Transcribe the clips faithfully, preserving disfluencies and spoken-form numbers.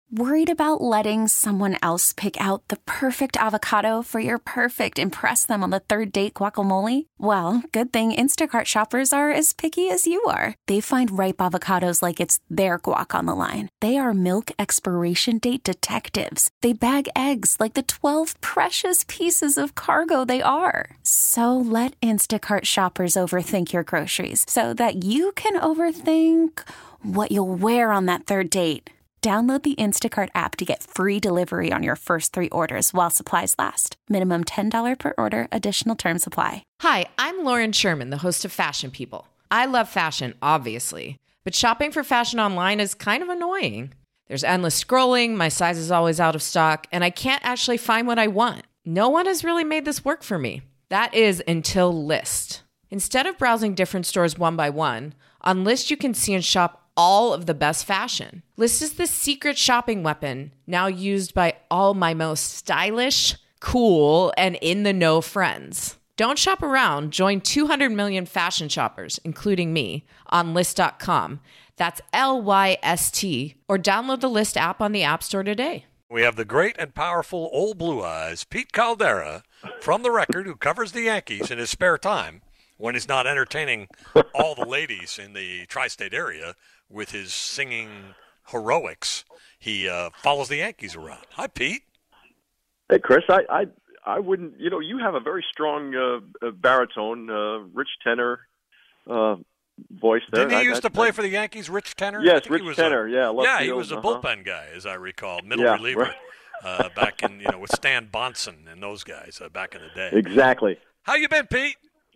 Worried about letting someone else pick out the perfect avocado for your perfect impress them on the third date guacamole? Well, good thing Instacart shoppers are as picky as you are. They find ripe avocados like it's their guac on the line. They are milk expiration date detectives. They bag eggs like the twelve precious pieces of cargo they are. So let Instacart shoppers overthink your groceries so that you can overthink what you'll wear on that third date. Download the Instacart app to get free delivery on your first three orders while supplies last. Minimum ten dollars per order. Additional terms apply. Hi, I'm Lauren Sherman, the host of Fashion People. I love fashion, obviously, but shopping for fashion online is kind of annoying. There's endless scrolling, my size is always out of stock, and I can't actually find what I want. No one has really made this work for me. That is until Lyst. Instead of browsing different stores one by one, on Lyst you can see and shop all of the best fashion. Lyst is the secret shopping weapon now used by all my most stylish, cool, and in-the-know friends. Don't shop around. Join two hundred million fashion shoppers, including me, on Lyst dot com. That's L Y S T. Or download the Lyst app on the App Store today. We have the great and powerful old blue eyes, Pete Caldera, from The Record, who covers the Yankees in his spare time when he's not entertaining all the ladies in the tri-state area with his singing heroics. He uh, follows the Yankees around. Hi, Pete. Hey, Chris. I, I, I wouldn't. You know, you have a very strong uh, uh, baritone, uh, rich tenor uh, voice there. Didn't he I, used I, to play I, for the Yankees, Rich Tenor? Yes, Rich he was Tenor. A, yeah, left yeah, he field, was a uh-huh. bullpen guy, as I recall, middle yeah, reliever right. uh, back in you know with Stan Bonson and those guys uh, back in the day. Exactly. How you been, Pete?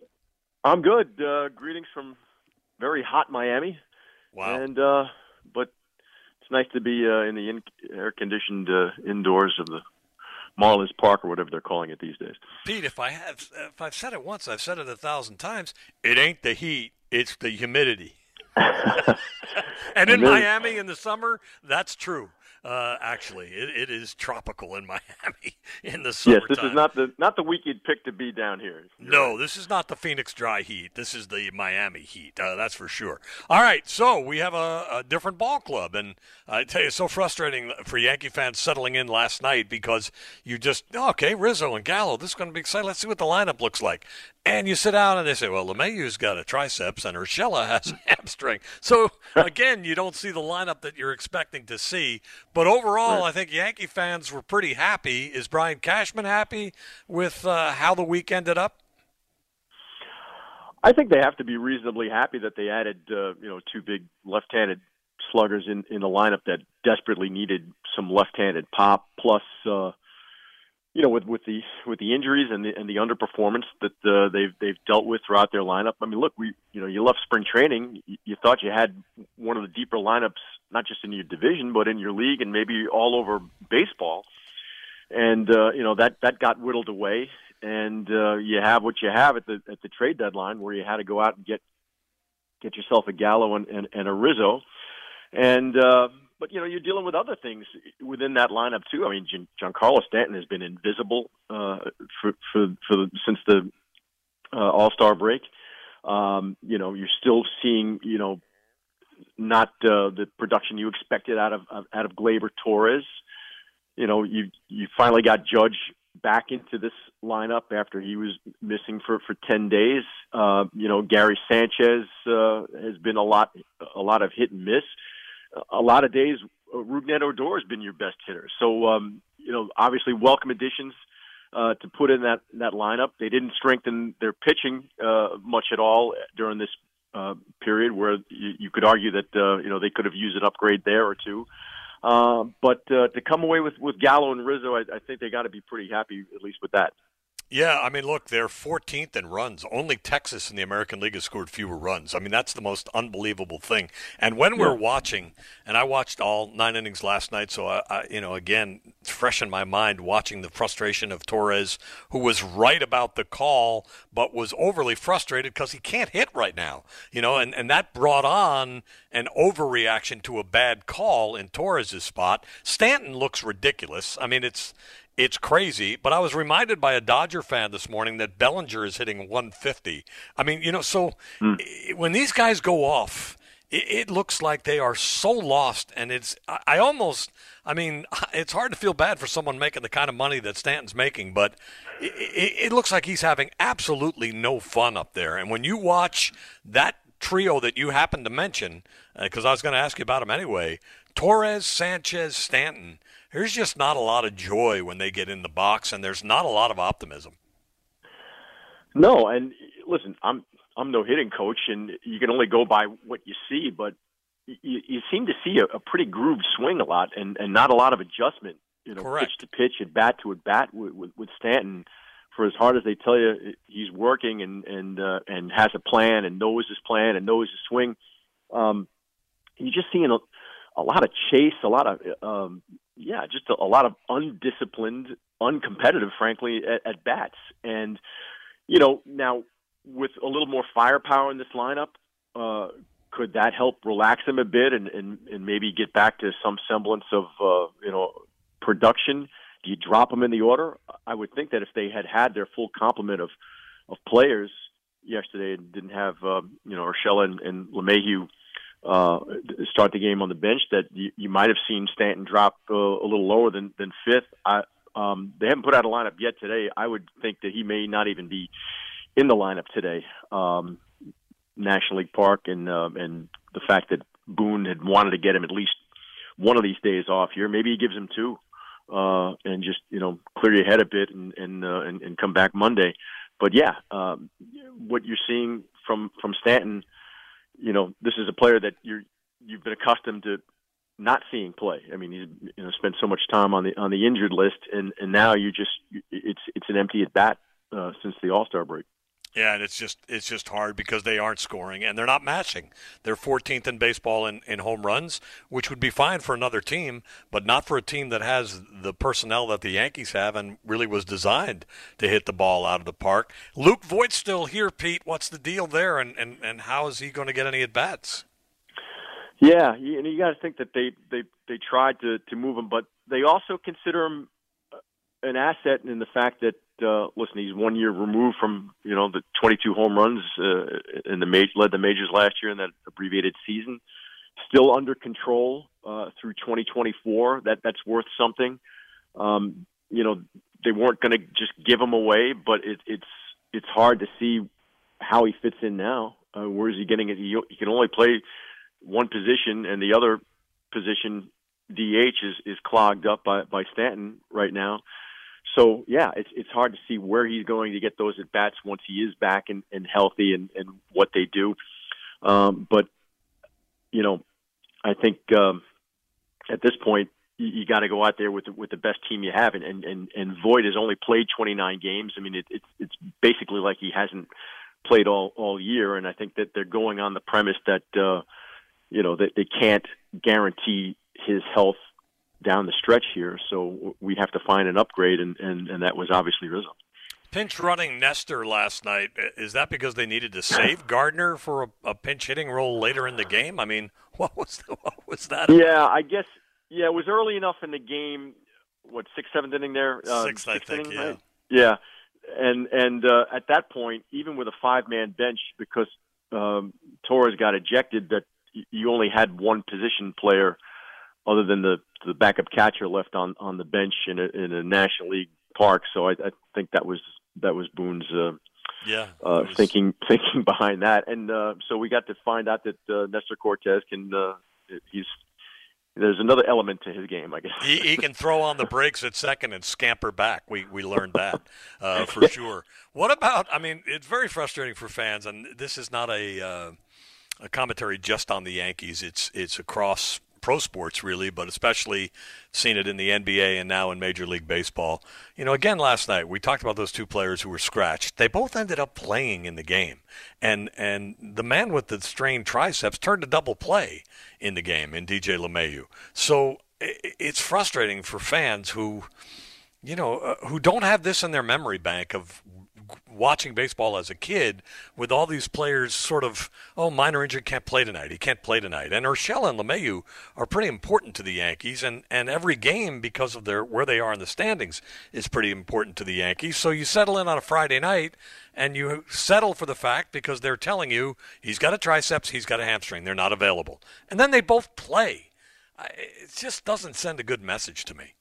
I'm good. Uh, greetings from very hot Miami. Wow. And uh, but it's nice to be uh, in the in- air-conditioned uh, indoors of the Marlins Park or whatever they're calling it these days. Pete, if I have, if I've said it once, I've said it a thousand times. It ain't the heat; it's the humidity. And in Miami in the summer, that's true. Uh, actually, it, it is tropical in Miami in the summertime. Yes, this is not the not the week you'd pick to be down here. No, right. This is not the Phoenix dry heat. This is the Miami heat. Uh, that's for sure. All right, so we have a, a different ball club, and I tell you, it's so frustrating for Yankee fans settling in last night because you just oh, okay, Rizzo and Gallo. This is going to be exciting. Let's see what the lineup looks like. And you sit down and they say, well, LeMahieu's got a triceps and Urshela has a hamstring. So, again, you don't see the lineup that you're expecting to see. But overall, right. I think Yankee fans were pretty happy. Is Brian Cashman happy with uh, how the week ended up? I think they have to be reasonably happy that they added, uh, you know, two big left-handed sluggers in, in the lineup that desperately needed some left-handed pop, plus uh, – you know, with, with the with the injuries and the and the underperformance that uh, they've they've dealt with throughout their lineup. I mean, look, we you know, you left spring training. You, you thought you had one of the deeper lineups, not just in your division, but in your league and maybe all over baseball. And uh, you know that that got whittled away, and uh, you have what you have at the at the trade deadline, where you had to go out and get get yourself a Gallo and, and, and a Rizzo, and. Uh, But, you know, you're dealing with other things within that lineup, too. I mean, Giancarlo Stanton has been invisible uh, for, for, for since the uh, All-Star break. Um, you know, you're still seeing, you know, not uh, the production you expected out of out of Gleyber Torres. You know, you you finally got Judge back into this lineup after he was missing for, for ten days. Uh, you know, Gary Sanchez uh, has been a lot a lot of hit and miss. A lot of days, uh, Rougned Odor has been your best hitter. So, um, you know, obviously welcome additions uh, to put in that, that lineup. They didn't strengthen their pitching uh, much at all during this uh, period where you, you could argue that, uh, you know, they could have used an upgrade there or two. Uh, but uh, to come away with, with Gallo and Rizzo, I, I think they got to be pretty happy, at least with that. Yeah, I mean, look, they're fourteenth in runs. Only Texas in the American League has scored fewer runs. I mean, that's the most unbelievable thing. And when we're watching, and I watched all nine innings last night, so, I, I, you know, again, it's fresh in my mind watching the frustration of Torres, who was right about the call, but was overly frustrated because he can't hit right now. You know, and, and that brought on an overreaction to a bad call in Torres' spot. Stanton looks ridiculous. I mean, it's... It's crazy, but I was reminded by a Dodger fan this morning that Bellinger is hitting one fifty. I mean, you know, so mm. when these guys go off it, it looks like they are so lost, and it's I, I almost I mean it's hard to feel bad for someone making the kind of money that Stanton's making, but it, it, it looks like he's having absolutely no fun up there. And when you watch that trio that you happened to mention, because uh, I was going to ask you about him anyway, Torres, Sanchez, Stanton, there's just not a lot of joy when they get in the box, and there's not a lot of optimism. No, and listen, I'm I'm no hitting coach, and you can only go by what you see, but you, you seem to see a, a pretty grooved swing a lot, and, and not a lot of adjustment. You know, Correct. pitch to pitch, at bat to at bat with, with, with Stanton. For as hard as they tell you he's working and and uh, and has a plan and knows his plan and knows his swing, um, you're just seeing a, a lot of chase, a lot of um, yeah, just a, a lot of undisciplined, uncompetitive, frankly, at, at bats. And you know, now with a little more firepower in this lineup, uh, could that help relax him a bit and, and, and maybe get back to some semblance of, uh, you know, production? Do you drop them in the order? I would think that if they had had their full complement of, of players yesterday and didn't have, uh, you know, Urshela and, and LeMahieu uh, start the game on the bench, that you, you might have seen Stanton drop uh, a little lower than, than fifth. I, Um, they haven't put out a lineup yet today. I would think that he may not even be in the lineup today. Um, National League Park and uh, and the fact that Boone had wanted to get him at least one of these days off here, maybe he gives him two uh, and just you know clear your head a bit and and, uh, and and come back Monday. But yeah, um, what you're seeing from from Stanton, you know, this is a player that you're you've been accustomed to not seeing play. I mean, he's you know spent so much time on the on the injured list, and, and now you just it's it's an empty at bat uh, since the All-Star break. Yeah, and it's just it's just hard because they aren't scoring and they're not matching. They're fourteenth in baseball in, in home runs, which would be fine for another team, but not for a team that has the personnel that the Yankees have and really was designed to hit the ball out of the park. Luke Voigt's still here, Pete. What's the deal there, and, and, and how is he going to get any at bats? Yeah, and you got to think that they, they, they tried to, to move him, but they also consider him an asset in the fact that, uh, listen, he's one year removed from, you know, the twenty-two home runs uh, in the major, led the majors last year in that abbreviated season. Still under control uh, through twenty twenty-four. That that's worth something. Um, you know, they weren't going to just give him away, but it, it's it's hard to see how he fits in now. Uh, where is he getting it? He, he can only play one position, and the other position, D H, is, is clogged up by, by Stanton right now. So, yeah, it's it's hard to see where he's going to get those at-bats once he is back and, and healthy and, and what they do. Um, but, you know, I think um, at this point, you, you got to go out there with the, with the best team you have. And, and, and, and Voit has only played twenty-nine games. I mean, it, it's it's basically like he hasn't played all, all year. And I think that they're going on the premise that, uh, you know, that they can't guarantee his health down the stretch here, so we have to find an upgrade, and, and, and that was obviously Rizzo. Pinch running Nestor last night, is that because they needed to save Gardner for a, a pinch hitting role later in the game? I mean, what was the, what was that about? Yeah, I guess, yeah, it was early enough in the game, what, sixth, seventh inning there? Uh, sixth, I think, inning, yeah. Right? Yeah, and, and uh, at that point, even with a five-man bench, because um, Torres got ejected, that you only had one position player other than the the backup catcher left on, on the bench in a, in a National League park. So I, I think that was that was Boone's uh, yeah uh, was... thinking thinking behind that. And uh, so we got to find out that uh, Nestor Cortes can uh, he's there's another element to his game, I guess. he, he can throw on the brakes at second and scamper back. We we learned that uh, for sure. What about? I mean, it's very frustrating for fans, and this is not a uh, a commentary just on the Yankees. It's it's across pro sports, really, but especially seen it in the N B A and now in Major League Baseball. You know, again, last night, we talked about those two players who were scratched. They both ended up playing in the game. And and the man with the strained triceps turned a double play in the game in D J LeMahieu. So it's frustrating for fans who, you know, uh, who don't have this in their memory bank of watching baseball as a kid with all these players sort of, oh, minor injury, can't play tonight. He can't play tonight. And Urshela and LeMahieu are pretty important to the Yankees, and, and every game, because of their where they are in the standings, is pretty important to the Yankees. So you settle in on a Friday night, and you settle for the fact because they're telling you he's got a triceps, he's got a hamstring, they're not available. And then they both play. It just doesn't send a good message to me.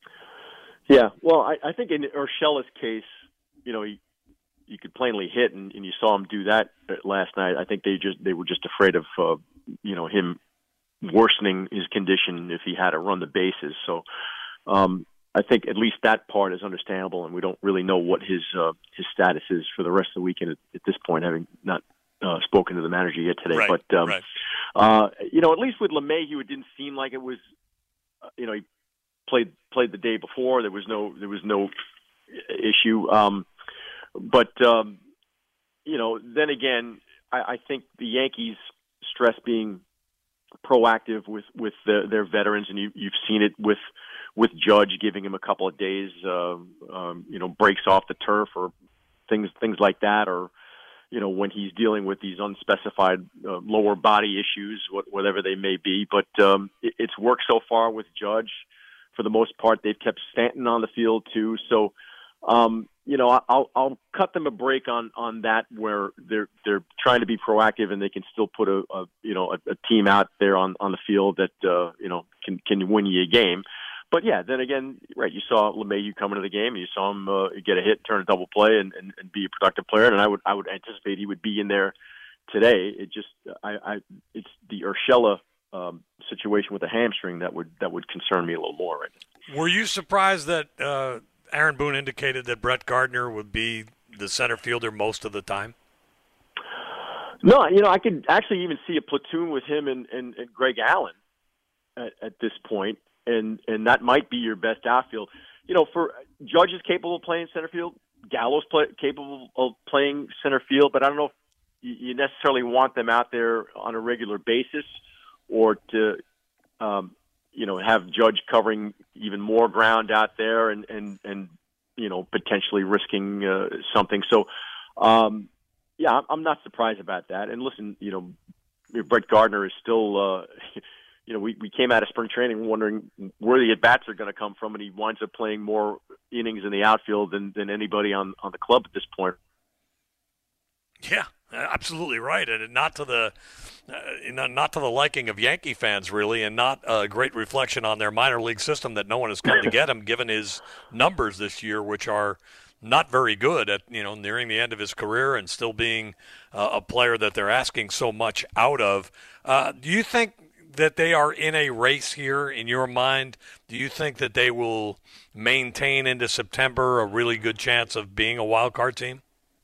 Yeah, well, I, I think in Urshela's case, you know, he you could plainly hit, and, and you saw him do that last night. I think they just they were just afraid of uh, you know him worsening his condition if he had to run the bases. So um, I think at least that part is understandable, and we don't really know what his uh, his status is for the rest of the weekend at, at this point, having not uh, spoken to the manager yet today. Right, but um, right. uh, you know, at least with LeMahieu, it didn't seem like it was uh, you know he played played the day before. There was no there was no issue. Um, but um, you know, then again, I, I think the Yankees stress being proactive with with the, their veterans, and you, you've seen it with with Judge giving him a couple of days, uh, um, you know, breaks off the turf or things things like that, or you know, when he's dealing with these unspecified uh, lower body issues, whatever they may be. But um, it, it's worked so far with Judge. For the most part, they've kept Stanton on the field too. So, um, you know, I'll I'll cut them a break on, on that, where they're they're trying to be proactive and they can still put a, a you know a, a team out there on, on the field that uh, you know can can win you a game. But yeah, then again, right? You saw LeMahieu come into the game. You saw him uh, get a hit, turn a double play, and, and, and be a productive player. And I would I would anticipate he would be in there today. It just I, I it's the Urshela Um, situation with a hamstring that would that would concern me a little more right now. Were you surprised that uh, Aaron Boone indicated that Brett Gardner would be the center fielder most of the time? No, you know, I could actually even see a platoon with him and, and, and Greg Allen at, at this point, and and that might be your best outfield. You know, for Judge is capable of playing center field, Gallo's play, capable of playing center field, but I don't know if you, you necessarily want them out there on a regular basis, or to, um, you know, have Judge covering even more ground out there and, and, and you know, potentially risking uh, something. So, um, yeah, I'm not surprised about that. And listen, you know, Brett Gardner is still, uh, you know, we, we came out of spring training wondering where the at-bats are going to come from, and he winds up playing more innings in the outfield than, than anybody on, on the club at this point. Yeah. Absolutely right, and not to the uh, not to the liking of Yankee fans, really, and not a great reflection on their minor league system that no one has come to get him, given his numbers this year, which are not very good. At you know nearing the end of his career and still being uh, a player that they're asking so much out of. Uh, do you think that they are in a race here in your mind? Do you think that they will maintain into September a really good chance of being a wild card team?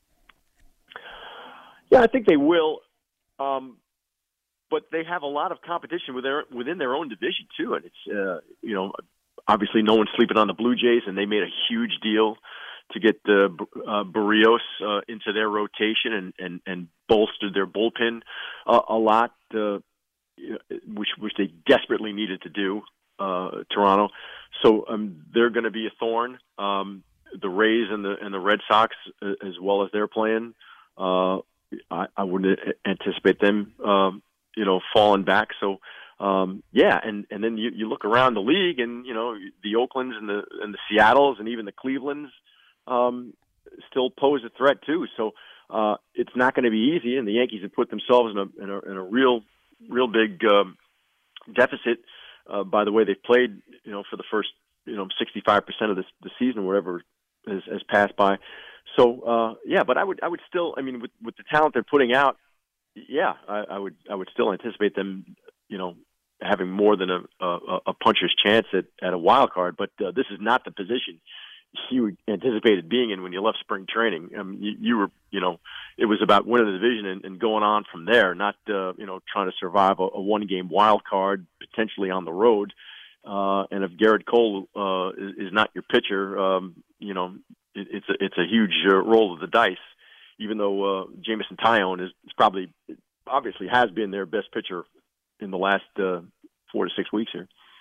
Yeah, I think they will, um, but they have a lot of competition with their, within their own division too, and it's uh, you know obviously no one's sleeping on the Blue Jays, and they made a huge deal to get uh, uh, Barrios uh, into their rotation and, and, and bolstered their bullpen uh, a lot, uh, which which they desperately needed to do. Uh, Toronto, so um, they're going to be a thorn. Um, the Rays and the and the Red Sox, uh, as well as they're playing. Uh, I, I wouldn't anticipate them, um, you know, falling back. So, um, yeah, and, and then you, you look around the league, and you know the Oaklands and the and the Seattles and even the Clevelands um, still pose a threat too. So uh, it's not going to be easy, and the Yankees have put themselves in a in a, in a real real big um, deficit uh, by the way they've played. You know, for the first you know sixty-five percent of this the season, whatever has, has passed by. So uh, yeah, but I would I would still I mean with, with the talent they're putting out, yeah, I, I would I would still anticipate them, you know, having more than a a, a puncher's chance at, at a wild card. But uh, this is not the position you anticipated being in when you left spring training. I mean, you, you were you know it was about winning the division and, and going on from there, not uh, you know trying to survive a, a one game wild card potentially on the road. Uh, and if Garrett Cole uh, is, is not your pitcher, um, you know. It's a it's a huge uh, roll of the dice, even though uh, Jameson Taillon is, is probably obviously has been their best pitcher in the last uh, four to six weeks here.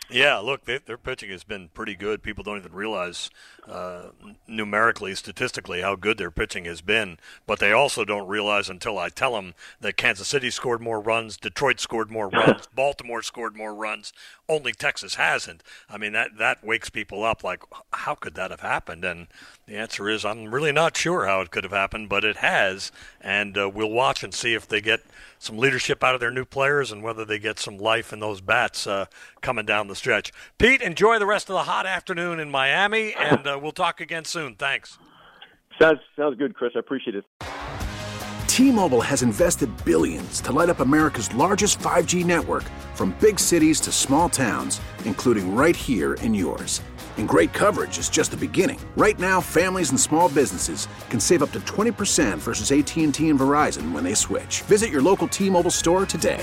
Yeah, look, they, their pitching has been pretty good. People don't even realize uh, numerically, statistically, how good their pitching has been. But they also don't realize until I tell them that Kansas City scored more runs, Detroit scored more runs, Baltimore scored more runs. Only Texas hasn't. I mean, that, that wakes people up like, how could that have happened? And the answer is I'm really not sure how it could have happened, but it has. And uh, we'll watch and see if they get some leadership out of their new players and whether they get some life in those bats uh, coming down the stretch. Pete, enjoy the rest of the hot afternoon in Miami, and uh, we'll talk again soon. Thanks. Sounds, sounds good, Chris. I appreciate it. T-Mobile has invested billions to light up America's largest five G network, from big cities to small towns, including right here in yours. And great coverage is just the beginning. Right now, families and small businesses can save up to twenty percent versus A T and T and Verizon when they switch. Visit your local T-Mobile store today.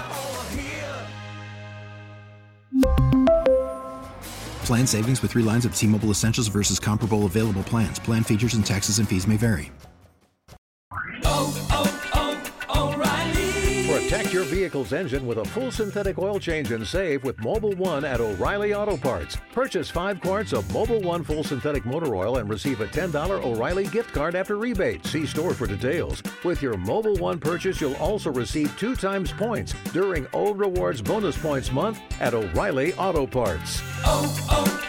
Plan savings with three lines of T-Mobile Essentials versus comparable available plans. Plan features and taxes and fees may vary. Oh, oh, oh, O'Reilly. Protect your vehicle's engine with a full synthetic oil change and save with Mobil one at O'Reilly Auto Parts. Purchase five quarts of Mobil one full synthetic motor oil and receive a ten dollars O'Reilly gift card after rebate. See store for details. With your Mobil one purchase, you'll also receive two times points during O Rewards Bonus Points Month at O'Reilly Auto Parts. Oh,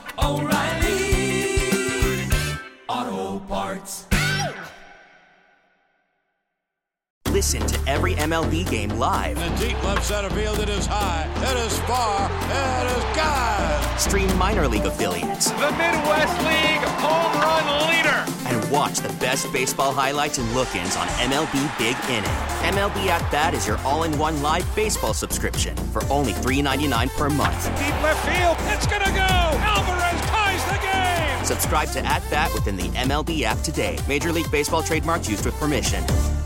oh, oh, O'Reilly Auto Parts. Listen to every M L B game live. In the deep left center field, it is high, it is far, it is gone. Stream minor league affiliates. The Midwest League home run leader. And watch the best baseball highlights and look-ins on M L B Big Inning. M L B At Bat is your all-in-one live baseball subscription for only three dollars and ninety-nine cents per month. Deep left field, it's gonna go. Alvarez ties the game. Subscribe to At Bat within the M L B app today. Major League Baseball trademarks used with permission.